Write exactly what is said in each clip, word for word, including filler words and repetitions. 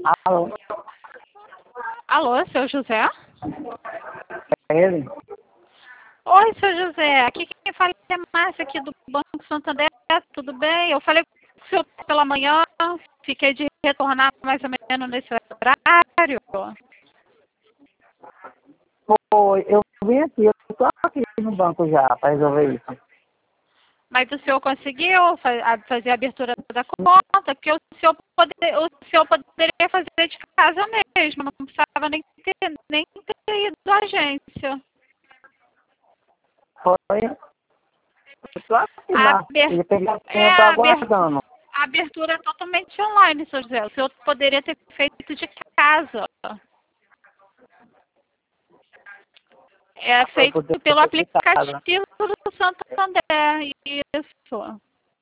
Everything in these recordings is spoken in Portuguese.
Alô? Alô, seu José? É ele? Oi, seu José. Aqui quem fala é Márcia, aqui do Banco Santander. Tudo bem? Eu falei com o senhor pela manhã, fiquei de retornar mais ou menos nesse horário. Oi, eu vim aqui, eu tô aqui no banco já para resolver isso. Mas o senhor conseguiu fa- fazer a abertura da conta, porque o senhor, poder, o senhor poderia fazer de casa mesmo, não precisava nem ter, nem ter ido à agência. Foi. Eu tô aqui A lá. aber- Ele pegou a é senha, eu tô a, aber- aguardando. a abertura é totalmente online, seu José. O senhor poderia ter feito de casa. É Foi feito por ter pelo casa. aplicativo do Santander. Isso.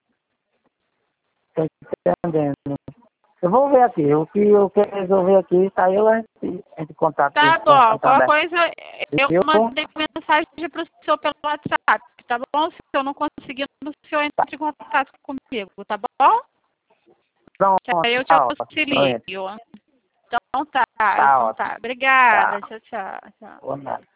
Tô entendendo. Eu vou ver aqui. O que eu quero resolver aqui, tá eu a gente, a gente contato Tá com o bom. Qualquer Santander. coisa, eu Eu, mandei mensagem para o senhor pelo WhatsApp, tá bom? Se eu não conseguir, o senhor entra em contato comigo, tá bom? pronto, Que aí eu te tá ótimo. auxilio. Então tá, Tá então ótimo. tá. Obrigada. Tá. Tchau, tchau, tchau. Boa noite.